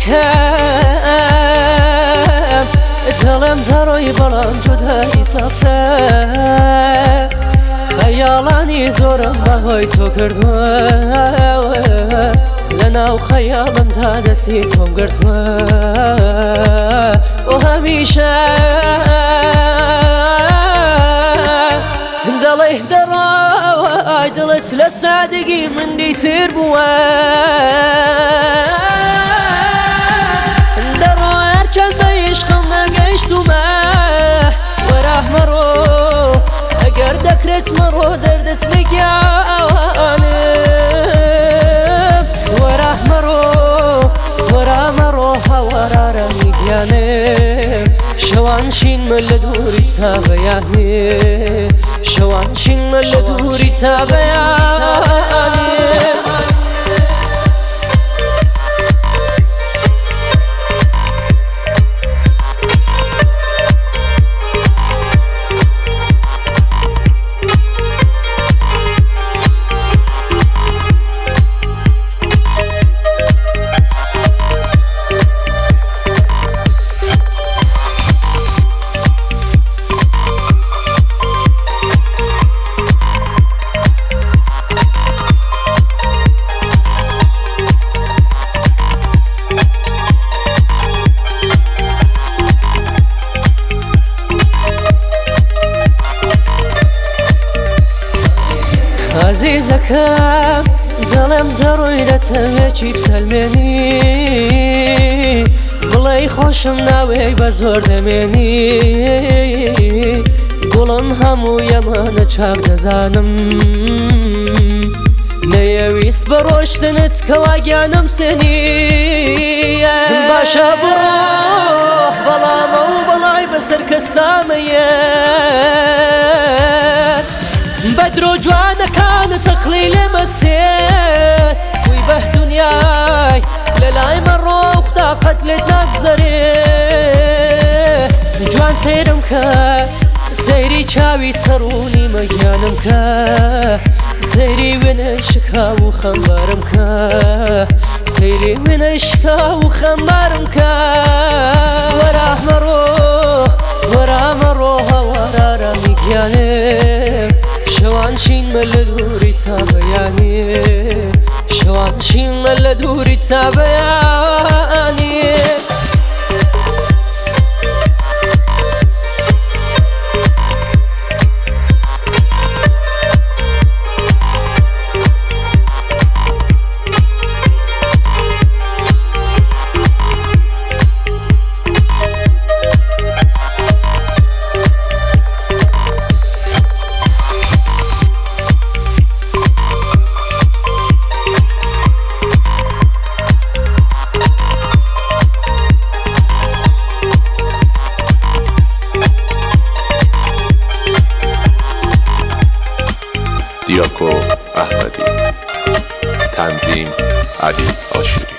دەکەم دڵم دەڕۆی بەڵام جودایی سەختە خەیاڵانی زۆرم بەهۆی تۆ کردووە لەناو خەیاڵمدا دەستی تۆم گرتووە و هەمیشە دڵی دەڕاوە ئای دڵت لە سادگی من دیتر بووە دەڕۆ هەرچەندە عیشقم نەگەیشتومە وەرە مەڕۆ ئەگەر دەکرێت مەڕۆ دەردەچمە گیاوانم وەرە مەڕۆ هەوارارەمی گیانم شەوان چینمە لە دووری تابەیانێ شەوان چینمە لە دووری تابەیانێ عزیزەکەم دڵم دەڕۆی دەتەوێکی بسەلمێنی بڵێ خۆشم ناوێی بە زۆر دەمێنی گوڵم هەموو ئەمانە چاک دەزانم نەیەویست بە ڕۆشتنت کەوا گیانم سێنی باشە بڕۆ بەڵامە و بەڵای بەسەر کەستامەیە بەدرۆ جوانەکانت تەقلی لێمە سێت وی بە دونیای لە لای مەڕۆ خدا قەت لێت ناگزەرێ جوان سەیرم کە سەیری چاوی چەڕوونی مەگیانم کە سەیری وێنەی شکاو و خەمبارم کە سەیری وێنەی شکاو و خەمبارم کە وەرە مەڕۆ هەوارارەمی گیانێ شەوان چینمە لە دووری تابەیانێ شەوان چینمە لە دووری تابەیانێ دیاکو احمدی تنظیم علی آشوری